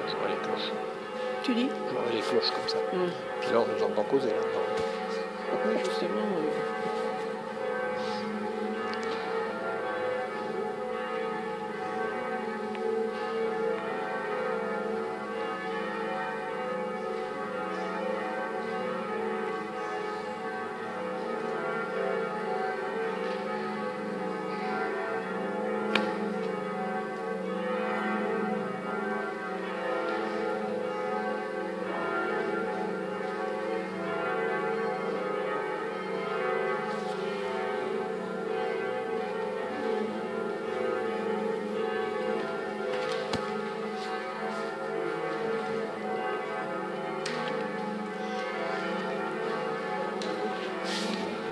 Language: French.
tiens, j'aurai les cloches. Tu dis? J'aurai les cloches comme ça. Hum. Puis là, on nous entend causer là. Oui, justement,